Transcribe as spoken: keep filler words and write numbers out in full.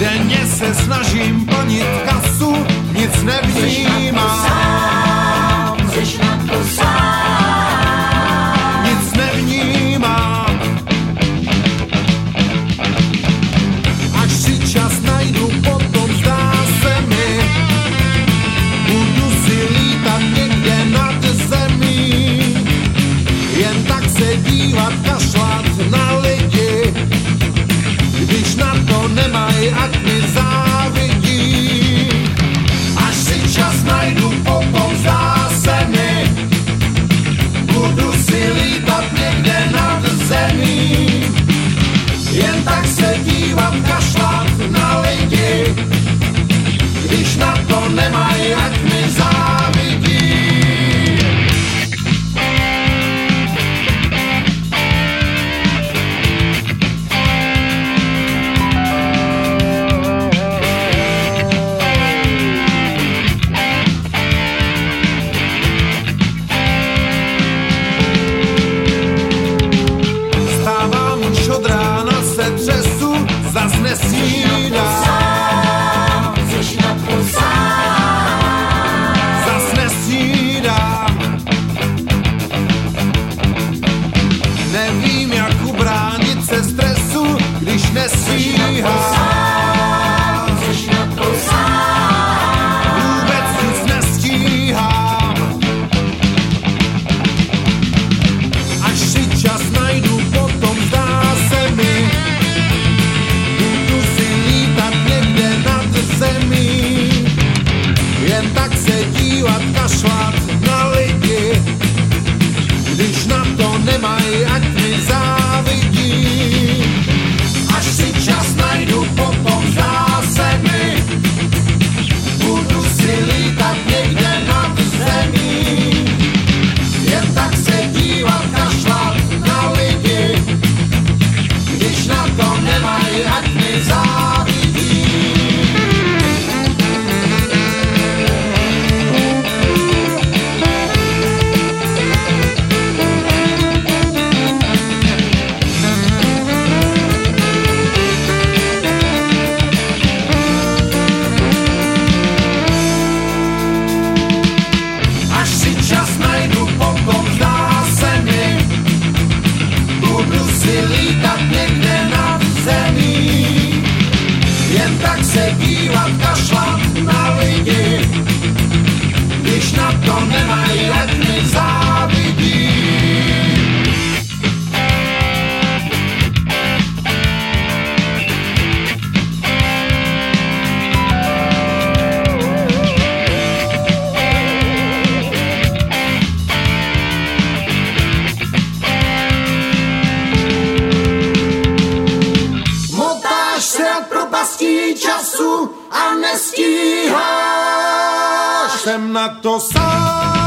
denně se snažím plnit kasu, nic nevnímám. Jseš na to sám. Nic nevnímám. Až si čas najdu, potom zdá se mi, budu si lítat někde nad zemí, jen tak se dívat, kašlat na lidi, když na to nemají, ať mi závidí. Až si čas najdu, potom zdá se mi, budu si lítat někde nad zemí, jen tak se dívat, kašlat na lidi, když na to nemají, ať mi závidí. Stávám už od rána, se třesu, zas nesnídám. Jseš na to sám. Zas nesnídám. Nevím, jak ubránit se stresu, když nestíhám. Jseš na to sám. Vůbec nic nestíhám. Až si čas najdu, potom zdá se mi, budu si lítat někde nad zemí, jen tak se dívat, kašlat na lidi, když na to nemají, ať mi závidí. Až si čas najdu, potom zdá se mi, budu si lítat někde nad zemí, jen tak se dívat, kašlat na lidi, když na to nemají, ať mi závidí. Až si čas najdu, potom zdá se mi, budu si lítat někde nad zemí, jen tak se dívat, kašlat na lidi, když na to nemají, ať mi závidí. Motáš se od propastí času a nestíháš. Jsem na to sám.